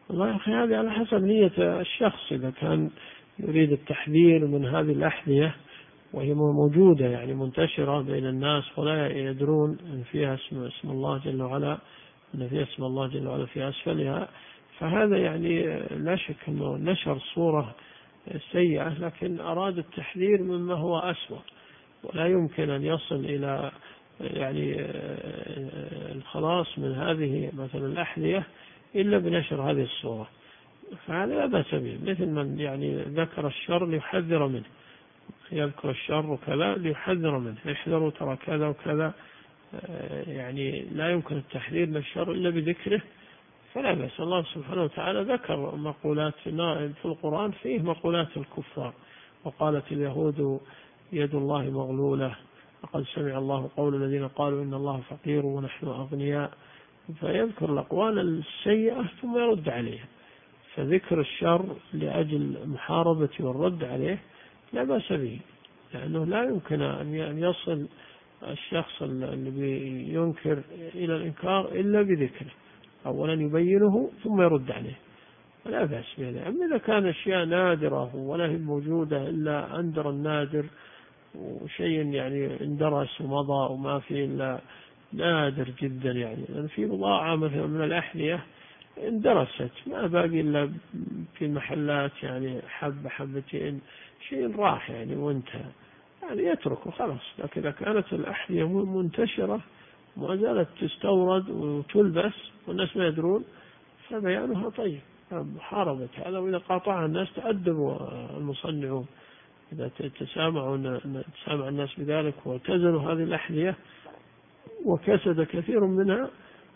والله يا أخي هذه على حسب نية الشخص، إذا كان يريد التحذير من هذه الأحذية وهي موجودة يعني منتشرة بين الناس ولا يدرون أن فيها اسم الله جل وعلا، أن فيها اسم الله جل وعلا في أسفلها، فهذا يعني لا شك أنه نشر صورة سيئة، لكن أراد التحذير مما هو أسوأ، ولا يمكن أن يصل إلى يعني الخلاص من هذه مثلا الأحذية إلا بنشر هذه الصورة. فهذا لا بأس به، مثل من يعني ذكر الشر ليحذر منه، يذكر الشر وكذا ليحذر منه، يحذروا ترى كذا وكذا، يعني لا يمكن التحذير للشر إلا بذكره، فلا بأس. الله سبحانه وتعالى ذكر مقولات في القرآن فيه مقولات الكفار، وقالت اليهود يد الله مغلولة وقد سمع الله قول الذين قالوا إن الله فقير ونحن أغنياء، فيذكر الأقوال السيئة ثم يرد عليها. فذكر الشر لأجل محاربة والرد عليه لا بأس به، لأنه لا يمكن أن يصل الشخص الذي ينكر إلى الإنكار إلا بذكره، أولا يبينه ثم يرد عليه، لا بأس به. أما إذا كان أشياء نادرة ولا هي موجودة إلا أندر النادر، وشيء يعني اندرس ومضى وما فيه إلا نادر جدا، يعني لأن في بضاعة مثلا من الأحذية اندرست ما باقي إلا في المحلات، يعني حبة حبتين شيء راح يعني وانتهى، يعني يتركه خلاص. لكن إذا كانت الأحذية منتشرة وما زالت تستورد وتلبس والناس ما يدرون، فبيانها طيب، محاربة هذا. وإذا قاطعها الناس تأدبوا المصنعون، إذا تسامع الناس بذلك وتزنوا هذه الأحذية وكسد كثير منها،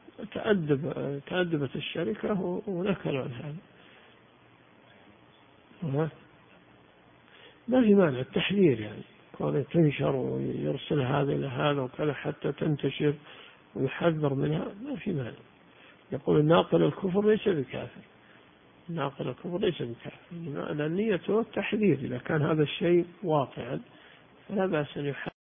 تأدبت الشركة ونكلوا عن هذا. ما في مانع التحذير، يعني كونه تنشر ويرسل هذا إلى هذا وكذا حتى تنتشر ويحذر منها، ما في مانع. يقول الناقل الكفر ليس بكافر، ناقل الكفر ليس بكافر، لأن نيته التحذير. إذا كان هذا الشيء واقعا فلا بأس أن يحذر.